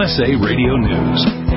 USA Radio News.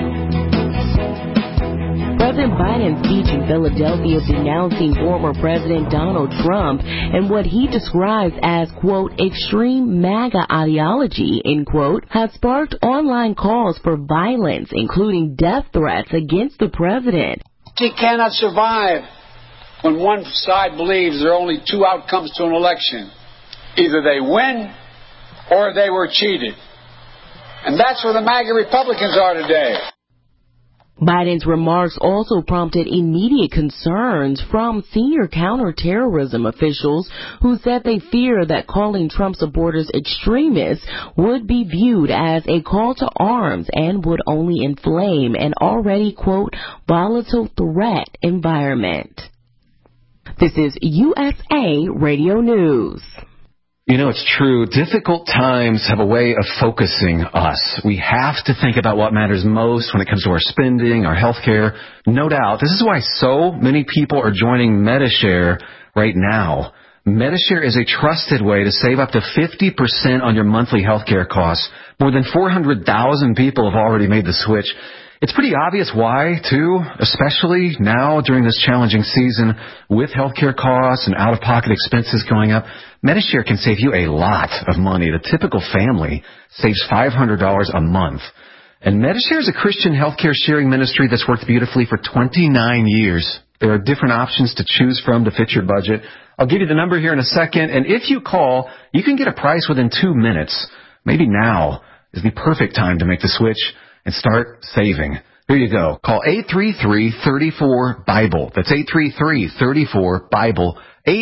President Biden's speech in Philadelphia denouncing former President Donald Trump and what he describes as, quote, extreme MAGA ideology, end quote, has sparked online calls for violence, including death threats against the president. He cannot survive when one side believes there are only two outcomes to an election. Either they win or they were cheated. And that's where the MAGA Republicans are today. Biden's remarks also prompted immediate concerns from senior counterterrorism officials who said they fear that calling Trump supporters extremists would be viewed as a call to arms and would only inflame an already, quote, volatile threat environment. This is USA Radio News. You know, it's true. Difficult times have a way of focusing us. We have to think about what matters most when it comes to our spending, our health care. No doubt. This is why so many people are joining Medi-Share right now. Medi-Share is a trusted way to save up to 50% on your monthly health care costs. More than 400,000 people have already made the switch. It's pretty obvious why, too, especially now during this challenging season with healthcare costs and out-of-pocket expenses going up. Medi-Share can save you a lot of money. The typical family saves $500 a month. And Medi-Share is a Christian healthcare sharing ministry that's worked beautifully for 29 years. There are different options to choose from to fit your budget. I'll give you the number here in a second, and if you call, you can get a price within 2 minutes. Maybe now is the perfect time to make the switch and start saving. Here you go. Call 833-34-BIBLE. That's 833-34-BIBLE.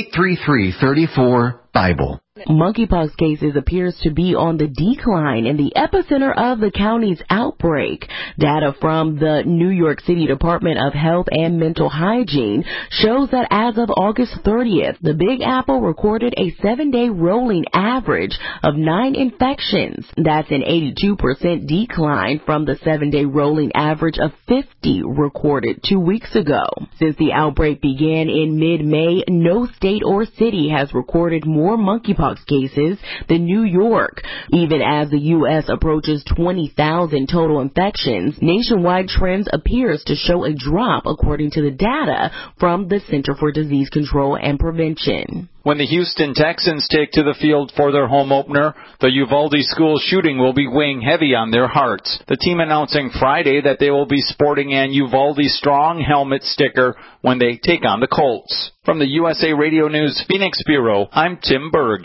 833-34-BIBLE. Monkeypox cases appears to be on the decline in the epicenter of the county's outbreak. Data from the New York City Department of Health and Mental Hygiene shows that as of August 30th, the Big Apple recorded a 7-day rolling average of 9 infections. That's an 82% decline from the 7-day rolling average of 50 recorded 2 weeks ago. Since the outbreak began in mid-May, no state or city has recorded more monkeypox cases than New York. Even as the U.S. approaches 20,000 total infections, nationwide trends appears to show a drop according to the data from the Center for Disease Control and Prevention. When the Houston Texans take to the field for their home opener, the Uvalde school shooting will be weighing heavy on their hearts. The team announcing Friday that they will be sporting an Uvalde Strong helmet sticker when they take on the Colts. From the USA Radio News Phoenix Bureau, I'm Tim Berg.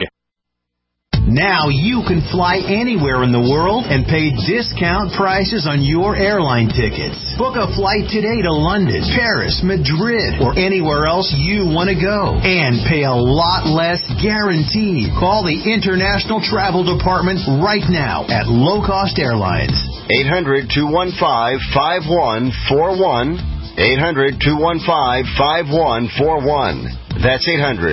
Now you can fly anywhere in the world and pay discount prices on your airline tickets. Book a flight today to London, Paris, Madrid, or anywhere else you want to go. And pay a lot less guaranteed. Call the International Travel Department right now at Low Cost Airlines. 800-215-5141. 800-215-5141. That's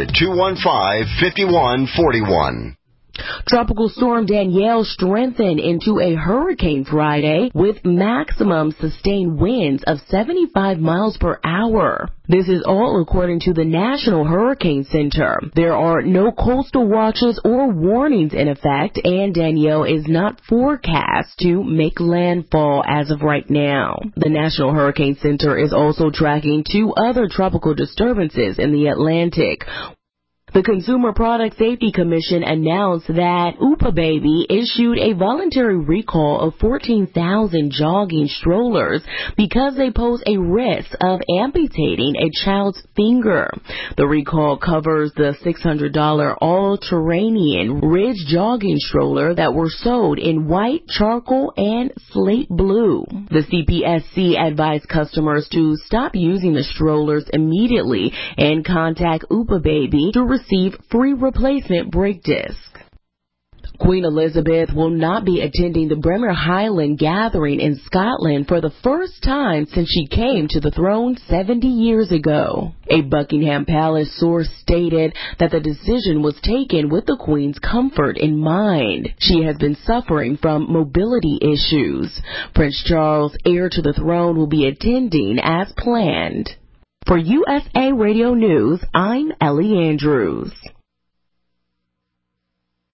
800-215-5141. Tropical storm Danielle strengthened into a hurricane Friday with maximum sustained winds of 75 miles per hour. This is all according to the National Hurricane Center. There are no coastal watches or warnings in effect, and Danielle is not forecast to make landfall as of right now. The National Hurricane Center is also tracking 2 other tropical disturbances in the Atlantic. The Consumer Product Safety Commission announced that UPAbaby issued a voluntary recall of 14,000 jogging strollers because they pose a risk of amputating a child's finger. The recall covers the $600 all-Terranean Ridge jogging stroller that were sold in white, charcoal, and slate blue. The CPSC advised customers to stop using the strollers immediately and contact UPAbaby to receive free replacement brake discs. Queen Elizabeth will not be attending the Bremer Highland Gathering in Scotland for the first time since she came to the throne 70 years ago. A Buckingham Palace source stated that the decision was taken with the Queen's comfort in mind. She has been suffering from mobility issues. Prince Charles, heir to the throne, will be attending as planned. For USA Radio News, I'm Ellie Andrews.